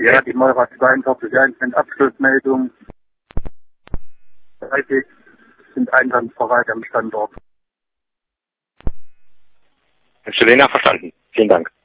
Ja, die Meurer 42.1 mit Abschlussmeldung. 30 sind einsatzbereit am Standort. Hast du den nachverstanden? Vielen Dank.